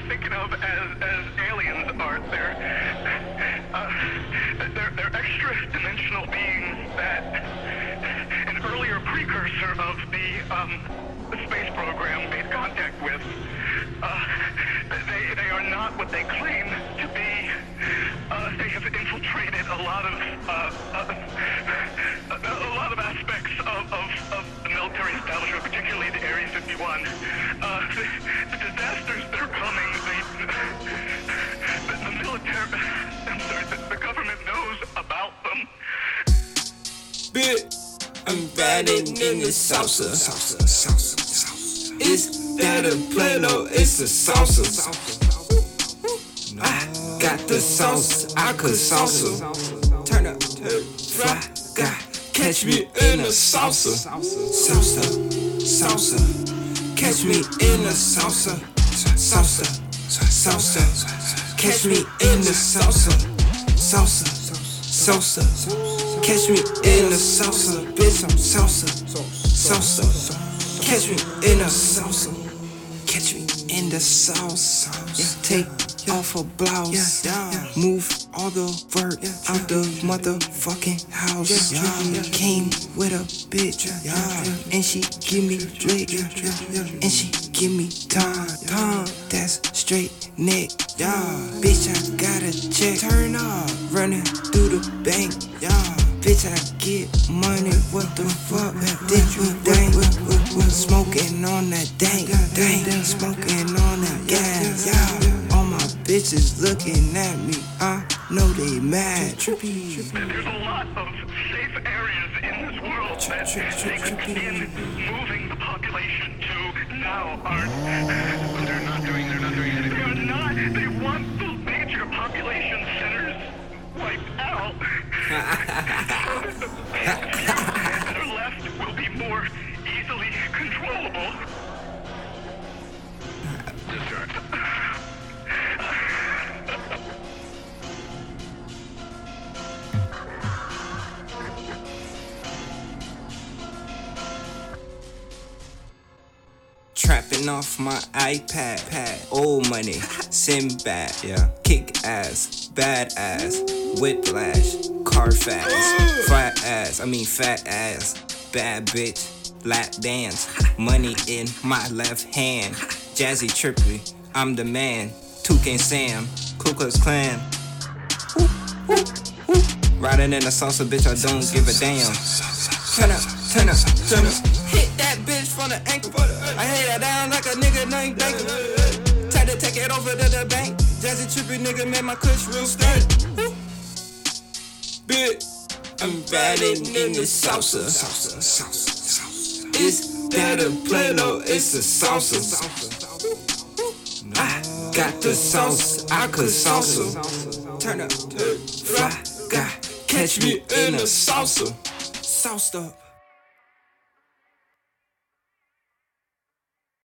thinking of as aliens are. They're extra-dimensional beings that an earlier precursor of the space program made contact with. They are not what they claim to be. They have infiltrated a lot of aspects of the military establishment, particularly the Area 51. The disasters that are coming, the military, I'm sorry, the government knows about them. Bitch, I'm riding in the salsa. Is that a plane or it's a salsa? I got the sauce, I could salsa. Turn up, fly guy, catch me in a salsa. Salsa, catch me in a salsa. Salsa, catch me in the salsa. Salsa, catch me in the salsa. Bitch, I'm salsa. Catch me in a salsa. Catch me in the sauce. Take off a blouse. Move all the work out the motherfucking house. Came with a bitch, and she give me lick, and she give me time. That's straight neck. Bitch, I got a check. Turn up, running through the bank. Bitch, I get money. What the fuck did you think? Smoking on that dank. Smoking on that gas. All my bitches looking at me. I know they mad. There's a lot of safe areas in this world that they could begin moving the population to now aren't. They're not doing anything. They are not. They want the major population centers wiped out. So that the that are left will be more easily controllable. Trapping off my iPad, old money, Sinbad, kick ass, bad ass, whiplash, car fast, fat ass, bad bitch, lap dance, money in my left hand, Jazzy Trippy, I'm the man, Toucan Sam, Ku Klux Klan, riding in a salsa, bitch, I don't give a damn, turn up, hit that bitch from the ankle, I hit her down like a nigga named Dangle. Tried to take it over to the bank. Jazzy Trippy nigga made my kush real stank. Bitch, I'm riding in the salsa. Is that a plane or it's a salsa? I got the sauce, I could salsa. Turn up, fly guy, catch me in a salsa. Sauced up.